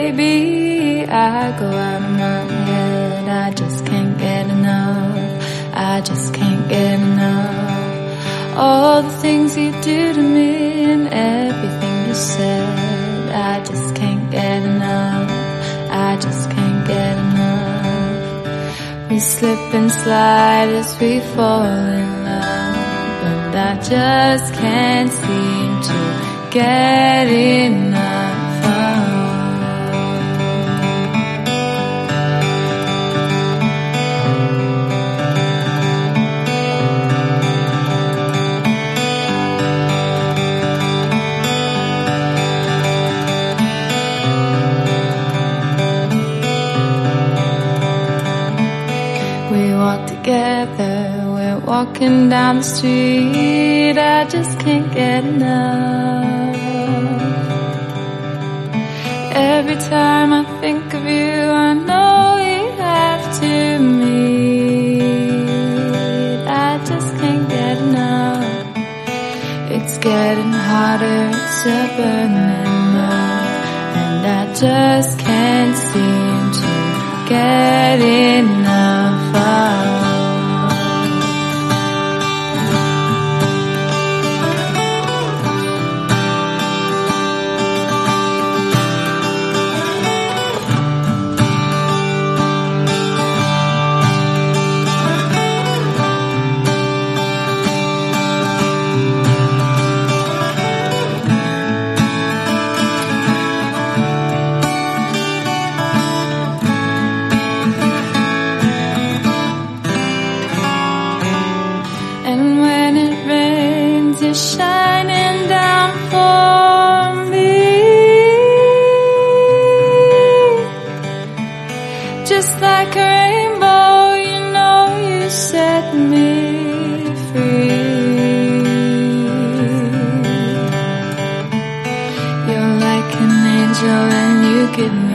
baby, I go out of my head. I just can't get enough. I just can't get enough. All the things you do to me and everything you said. I just can't get enough. I just can't get enough. We slip and slide as we fall in love, but I just can't seem to get enough. We walk together, we're walking down the street. I just can't get enough. Every time I think of you, I know we have to meet. I just can't get enough. It's getting harder, it's a burning love, and I just can't seem to get enough. And when it rains, you're shining down for me. Just like a rainbow, you know you set me free. You're like an angel and you give me